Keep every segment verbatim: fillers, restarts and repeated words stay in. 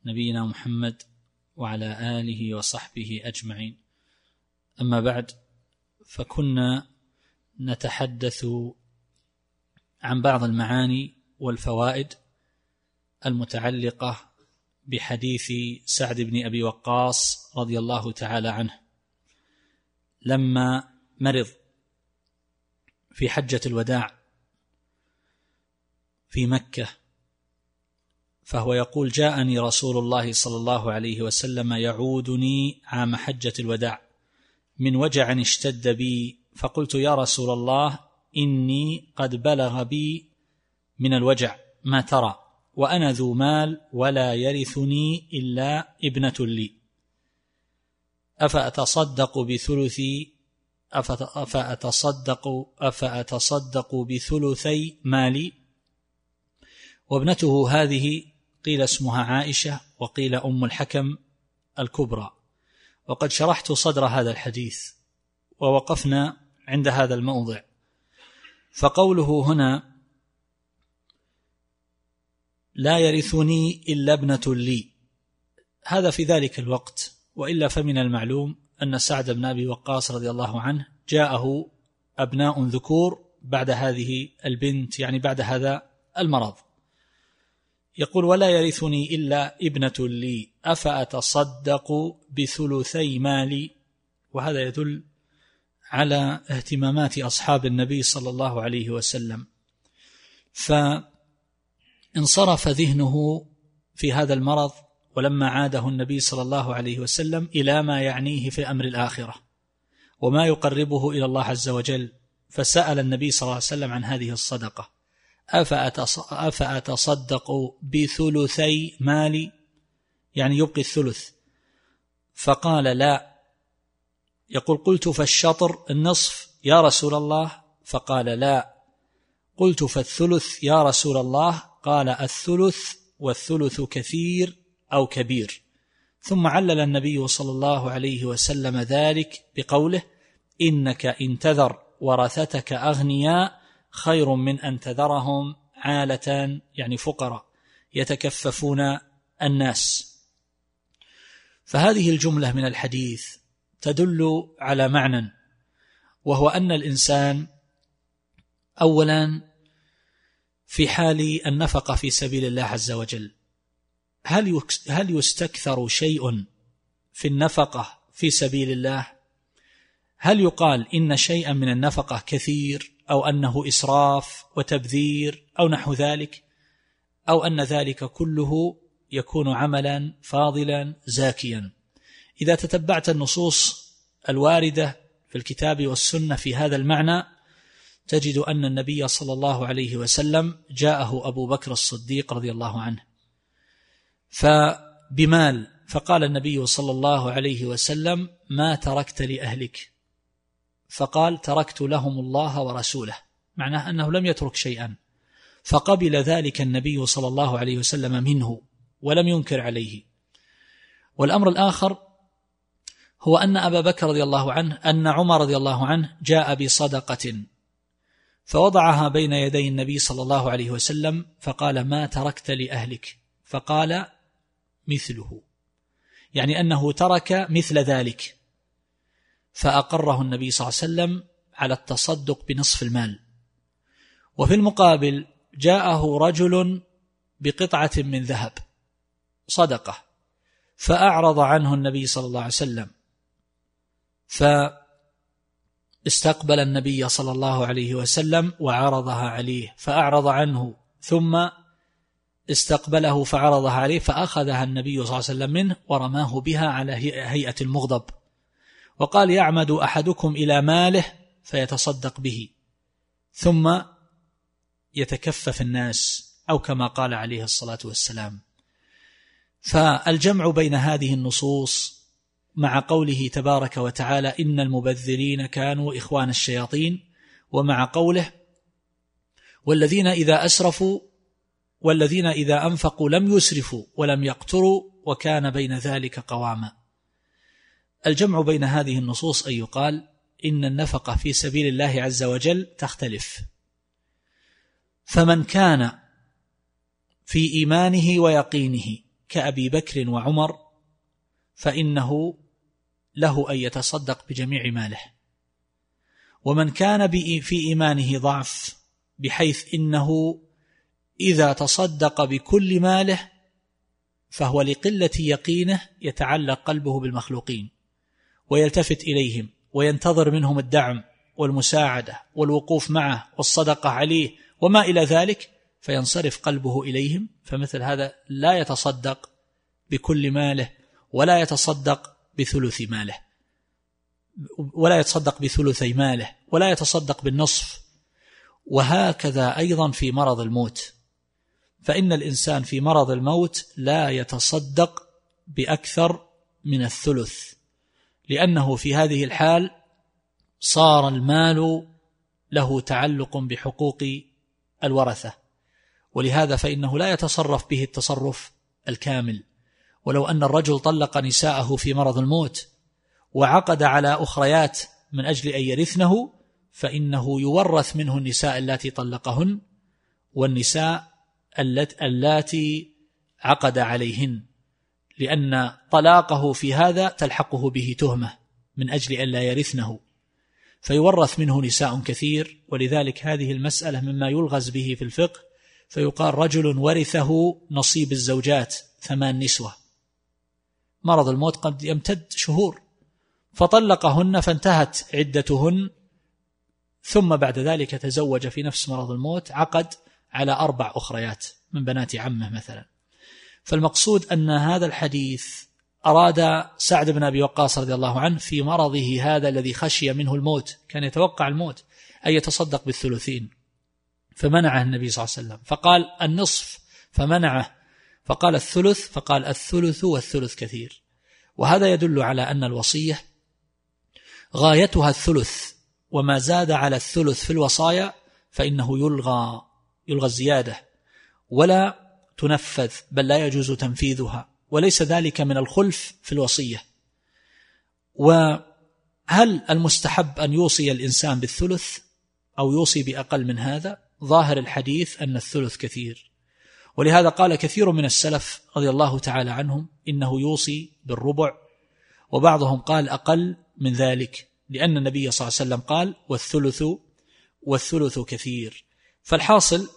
نبينا محمد وعلى آله وصحبه أجمعين. أما بعد، فكنا نتحدث عن بعض المعاني والفوائد المتعلقة بحديث سعد بن أبي وقاص رضي الله تعالى عنه لما مرض في حجة الوداع في مكة، فهو يقول: جاءني رسول الله صلى الله عليه وسلم يعودني عام حجة الوداع من وجع اشتد بي، فقلت: يا رسول الله، إني قد بلغ بي من الوجع ما ترى، وأنا ذو مال ولا يرثني إلا ابنة لي، أفأتصدق بثلثي أفأتصدق أفأتصدق بثلثي مالي؟ وابنته هذه قيل اسمها عائشة وقيل أم الحكم الكبرى. وقد شرحت صدر هذا الحديث ووقفنا عند هذا الموضع. فقوله هنا: لا يرثني إلا ابنة لي، هذا في ذلك الوقت، وإلا فمن المعلوم أن سعد بن أبي وقاص رضي الله عنه جاءه أبناء ذكور بعد هذه البنت، يعني بعد هذا المرض. يقول: ولا يرثني إلا ابنة لي، أفأتصدق بثلثي مالي؟ وهذا يدل على اهتمامات أصحاب النبي صلى الله عليه وسلم، فانصرف ذهنه في هذا المرض ولما عاده النبي صلى الله عليه وسلم إلى ما يعنيه في أمر الآخرة وما يقربه إلى الله عز وجل، فسأل النبي صلى الله عليه وسلم عن هذه الصدقة: أفأتصدق بثلثي مالي؟ يعني يبقي الثلث. فقال: لا. يقول: قلت: فالشطر النصف يا رسول الله؟ فقال: لا. قلت: فالثلث يا رسول الله؟ قال: الثلث، والثلث كثير أو كبير. ثم علل النبي صلى الله عليه وسلم ذلك بقوله: إنك إن تذر ورثتك أغنياء خير من أن تذرهم عالة، يعني فقراء يتكففون الناس. فهذه الجملة من الحديث تدل على معنى، وهو أن الإنسان أولا في حال النفقة في سبيل الله عز وجل، هل يستكثر شيء في النفقة في سبيل الله؟ هل يقال إن شيئا من النفقة كثير، أو أنه إسراف وتبذير أو نحو ذلك، أو أن ذلك كله يكون عملا فاضلا زاكيا؟ إذا تتبعت النصوص الواردة في الكتاب والسنة في هذا المعنى تجد أن النبي صلى الله عليه وسلم جاءه أبو بكر الصديق رضي الله عنه فبمال، فقال النبي صلى الله عليه وسلم: ما تركت لأهلك؟ فقال: تركت لهم الله ورسوله، معناه أنه لم يترك شيئا. فقبل ذلك النبي صلى الله عليه وسلم منه ولم ينكر عليه. والأمر الآخر هو أن أبا بكر رضي الله عنه أن عمر رضي الله عنه جاء بصدقة فوضعها بين يدي النبي صلى الله عليه وسلم فقال: ما تركت لأهلك؟ فقال: مثله، يعني أنه ترك مثل ذلك. فأقره النبي صلى الله عليه وسلم على التصدق بنصف المال. وفي المقابل جاءه رجل بقطعة من ذهب صدقة، فأعرض عنه النبي صلى الله عليه وسلم، فاستقبل النبي صلى الله عليه وسلم وعرضها عليه، فأعرض عنه، ثم استقبله فعرضها عليه، فأخذها النبي صلى الله عليه وسلم منه ورماه بها على هيئة المغضب، وقال: يعمد أحدكم إلى ماله فيتصدق به ثم يتكفف الناس، أو كما قال عليه الصلاة والسلام. فالجمع بين هذه النصوص مع قوله تبارك وتعالى: إن المبذرين كانوا إخوان الشياطين، ومع قوله: والذين إذا أسرفوا والذين إذا أنفقوا لم يسرفوا ولم يقتروا وكان بين ذلك قواما. الجمع بين هذه النصوص أن يقال إن النفقة في سبيل الله عز وجل تختلف، فمن كان في إيمانه ويقينه كأبي بكر وعمر فإنه له أن يتصدق بجميع ماله. ومن كان في إيمانه ضعف بحيث إنه إذا تصدق بكل ماله فهو لقلة يقينه يتعلق قلبه بالمخلوقين ويلتفت إليهم وينتظر منهم الدعم والمساعدة والوقوف معه والصدقة عليه وما إلى ذلك، فينصرف قلبه إليهم، فمثل هذا لا يتصدق بكل ماله ولا يتصدق بثلث ماله ولا يتصدق بثلثي ماله ولا يتصدق بالنصف. وهكذا أيضا في مرض الموت، فإن الإنسان في مرض الموت لا يتصدق بأكثر من الثلث، لأنه في هذه الحال صار المال له تعلق بحقوق الورثة، ولهذا فإنه لا يتصرف به التصرف الكامل. ولو أن الرجل طلق نساءه في مرض الموت وعقد على أخريات من أجل أن يرثنه فإنه يورث منه النساء التي طلقهن والنساء اللاتي عقد عليهن، لأن طلاقه في هذا تلحقه به تهمة من أجل أن لا يرثنه، فيورث منه نساء كثير. ولذلك هذه المسألة مما يلغز به في الفقه، فيقال رجل ورثه نصيب الزوجات ثمان نسوة، مرض الموت قد يمتد شهور فطلقهن فانتهت عدتهن، ثم بعد ذلك تزوج في نفس مرض الموت عقد على أربع أخريات من بنات عمه مثلا. فالمقصود أن هذا الحديث أراد سعد بن أبي وقاص رضي الله عنه في مرضه هذا الذي خشي منه الموت، كان يتوقع الموت، أن يتصدق بالثلثين، فمنعه النبي صلى الله عليه وسلم، فقال النصف فمنعه، فقال الثلث، فقال الثلث والثلث كثير. وهذا يدل على أن الوصية غايتها الثلث، وما زاد على الثلث في الوصايا فإنه يلغى يلغى الزيادة ولا تنفذ، بل لا يجوز تنفيذها، وليس ذلك من الخلف في الوصية. وهل المستحب أن يوصي الإنسان بالثلث أو يوصي بأقل من هذا؟ ظاهر الحديث أن الثلث كثير، ولهذا قال كثير من السلف رضي الله تعالى عنهم إنه يوصي بالربع، وبعضهم قال أقل من ذلك، لأن النبي صلى الله عليه وسلم قال والثلث والثلث كثير. فالحاصل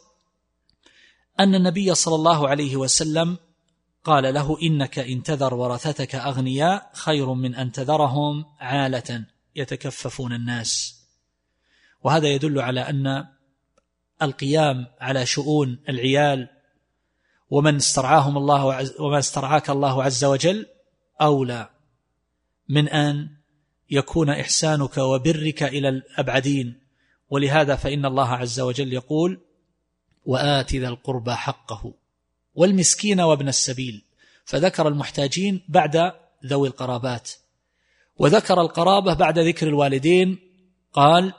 أن النبي صلى الله عليه وسلم قال له إنك إن تذر ورثتك أغنياء خير من أن تذرهم عالة يتكففون الناس. وهذا يدل على أن القيام على شؤون العيال ومن استرعاهم الله وما استرعاك الله عز وجل أولى من أن يكون إحسانك وبرك إلى الأبعدين. ولهذا فإن الله عز وجل يقول وآت ذا القربى حقه والمسكين وابن السبيل، فذكر المحتاجين بعد ذوي القرابات، وذكر القرابة بعد ذكر الوالدين، قال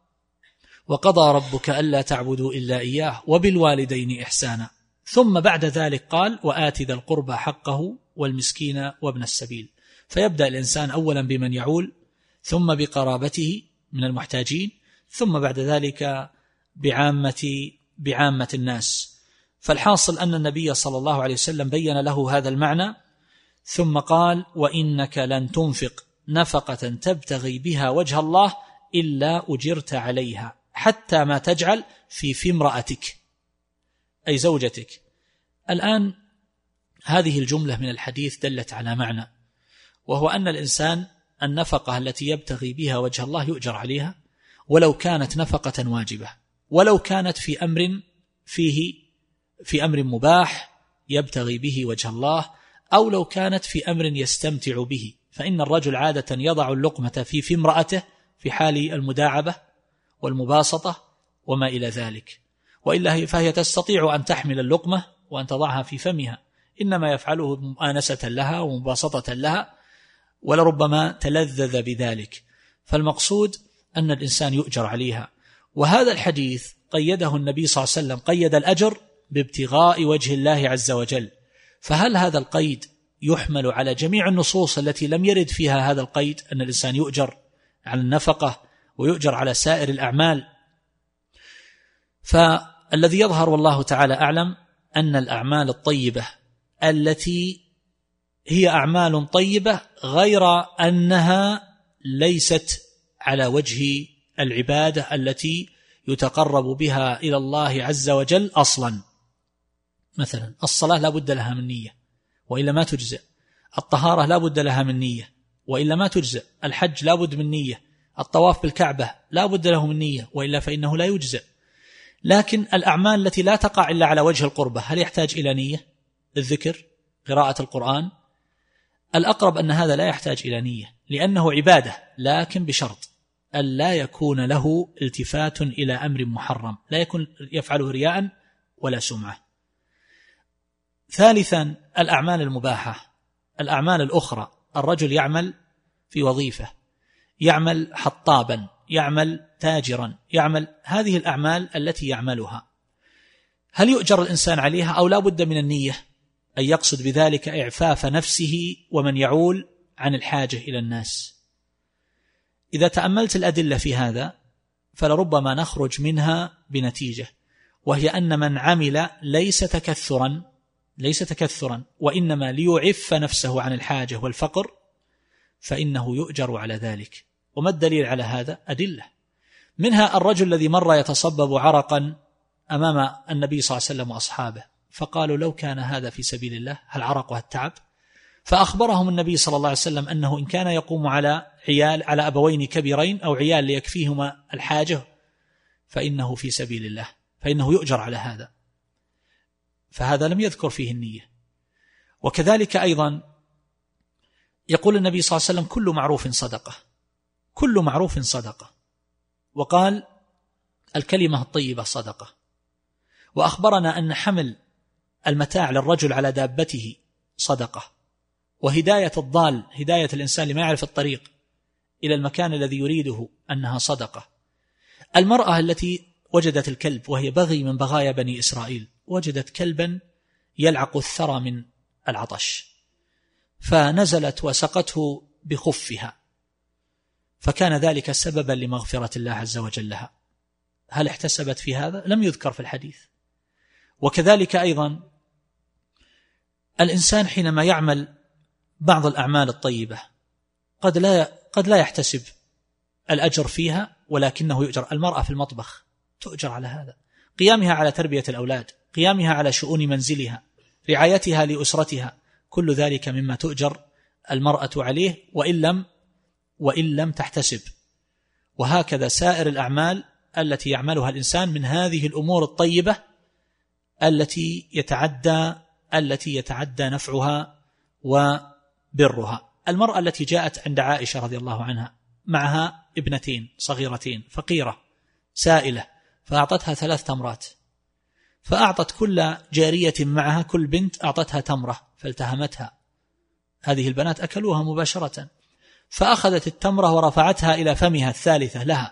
وقضى ربك ألا تعبدوا إلا إياه وبالوالدين إحسانا، ثم بعد ذلك قال وآت ذا القربى حقه والمسكين وابن السبيل. فيبدأ الإنسان أولا بمن يعول، ثم بقرابته من المحتاجين، ثم بعد ذلك بعامة بعامة الناس. فالحاصل أن النبي صلى الله عليه وسلم بين له هذا المعنى، ثم قال وإنك لن تنفق نفقة تبتغي بها وجه الله إلا أجرت عليها حتى ما تجعل في في امرأتك أي زوجتك. الآن هذه الجملة من الحديث دلت على معنى، وهو أن الإنسان النفقة التي يبتغي بها وجه الله يؤجر عليها، ولو كانت نفقة واجبة، ولو كانت في أمر فيه في أمر مباح يبتغي به وجه الله، أو لو كانت في أمر يستمتع به. فإن الرجل عادة يضع اللقمة في في امرأته في حال المداعبة والمباسطة وما إلى ذلك، وإلا فهي تستطيع أن تحمل اللقمة وأن تضعها في فمها، إنما يفعله مؤانسة لها ومباسطة لها، ولربما تلذذ بذلك. فالمقصود أن الإنسان يؤجر عليها. وهذا الحديث قيده النبي صلى الله عليه وسلم، قيد الأجر بابتغاء وجه الله عز وجل. فهل هذا القيد يحمل على جميع النصوص التي لم يرد فيها هذا القيد، أن الإنسان يؤجر على النفقة ويؤجر على سائر الأعمال؟ فالذي يظهر والله تعالى أعلم أن الأعمال الطيبة التي هي أعمال طيبة غير أنها ليست على وجه العبادة التي يتقرب بها إلى الله عز وجل أصلا. مثلا الصلاة لا بد لها من نية وإلا ما تجزئ، الطهارة لا بد لها من نية وإلا ما تجزئ، الحج لا بد من نية، الطواف بالكعبة لا بد له من نية وإلا فإنه لا يجزئ. لكن الأعمال التي لا تقع إلا على وجه القربة هل يحتاج إلى نية؟ الذكر، قراءة القرآن، الأقرب أن هذا لا يحتاج إلى نية لأنه عبادة، لكن بشرط أن لا يكون له التفات إلى أمر محرم، لا يكون يفعله رياء ولا سمعة. ثالثا الأعمال المباحة، الأعمال الأخرى، الرجل يعمل في وظيفة، يعمل حطابا، يعمل تاجرا، يعمل هذه الأعمال التي يعملها هل يؤجر الإنسان عليها أو لا بد من النية أن يقصد بذلك إعفاف نفسه ومن يعول عن الحاجة إلى الناس؟ إذا تأملت الأدلة في هذا فلربما نخرج منها بنتيجة، وهي أن من عمل ليس تكثرا ليس تكثرا وإنما ليعف نفسه عن الحاجة والفقر فإنه يؤجر على ذلك. وما الدليل على هذا؟ أدلة، منها الرجل الذي مر يتصبب عرقا أمام النبي صلى الله عليه وسلم وأصحابه، فقالوا لو كان هذا في سبيل الله هل عرقها التعب؟ فأخبرهم النبي صلى الله عليه وسلم أنه إن كان يقوم على عيال على أبوين كبيرين أو عيال ليكفيهما الحاجة فإنه في سبيل الله، فإنه يؤجر على هذا، فهذا لم يذكر فيه النية. وكذلك أيضا يقول النبي صلى الله عليه وسلم كل معروف صدقة، كل معروف صدقة، وقال الكلمة الطيبة صدقة، وأخبرنا أن حمل المتاع للرجل على دابته صدقة، وهداية الضال، هداية الإنسان لما يعرف الطريق إلى المكان الذي يريده أنها صدقة. المرأة التي وجدت الكلب وهي بغي من بغايا بني إسرائيل، وجدت كلبا يلعق الثرى من العطش فنزلت وسقته بخفها، فكان ذلك سببا لمغفرة الله عز وجل لها، هل احتسبت في هذا؟ لم يذكر في الحديث. وكذلك أيضا الإنسان حينما يعمل بعض الأعمال الطيبة قد لا قد لا يحتسب الأجر فيها ولكنه يؤجر. المرأة في المطبخ تؤجر على هذا، قيامها على تربية الأولاد، قيامها على شؤون منزلها، رعايتها لأسرتها، كل ذلك مما تؤجر المرأة عليه وإن لم وإن لم تحتسب. وهكذا سائر الأعمال التي يعملها الإنسان من هذه الأمور الطيبة التي يتعدى التي يتعدى نفعها وبرها. المرأة التي جاءت عند عائشة رضي الله عنها معها ابنتين صغيرتين فقيرة سائلة، فأعطتها ثلاث تمرات، فأعطت كل جارية معها كل بنت أعطتها تمرة فالتهمتها، هذه البنات أكلوها مباشرة، فأخذت التمرة ورفعتها إلى فمها الثالثة لها،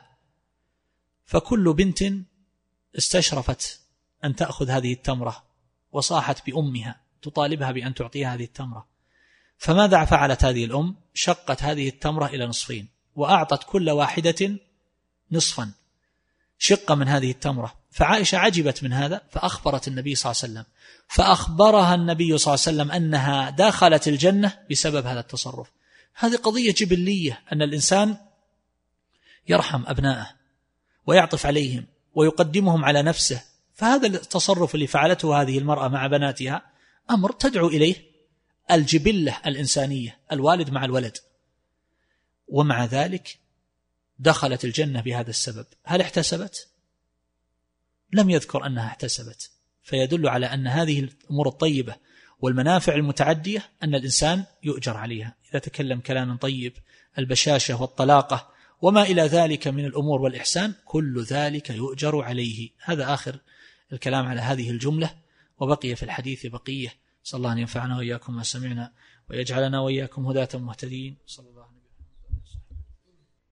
فكل بنت استشرفت أن تأخذ هذه التمرة وصاحت بأمها تطالبها بأن تعطيها هذه التمرة. فماذا فعلت هذه الأم؟ شقت هذه التمرة إلى نصفين وأعطت كل واحدة نصفا شقة من هذه التمرة. فعائشة عجبت من هذا فأخبرت النبي صلى الله عليه وسلم، فأخبرها النبي صلى الله عليه وسلم أنها دخلت الجنة بسبب هذا التصرف. هذه قضية جبلية، أن الإنسان يرحم أبنائه ويعطف عليهم ويقدمهم على نفسه، فهذا التصرف اللي فعلته هذه المرأة مع بناتها أمر تدعو إليه الجبلة الإنسانية، الوالد مع الولد، ومع ذلك دخلت الجنة بهذا السبب. هل احتسبت؟ لم يذكر أنها احتسبت، فيدل على أن هذه الأمور الطيبة والمنافع المتعدية أن الإنسان يؤجر عليها. إذا تكلم كلام طيب، البشاشة والطلاقة وما إلى ذلك من الأمور والإحسان، كل ذلك يؤجر عليه. هذا آخر الكلام على هذه الجملة، وبقي في الحديث بقية. صلى الله أن ينفعنا وإياكم ما سمعنا ويجعلنا وإياكم هداة مهتدين. صلى الله عليه وسلم.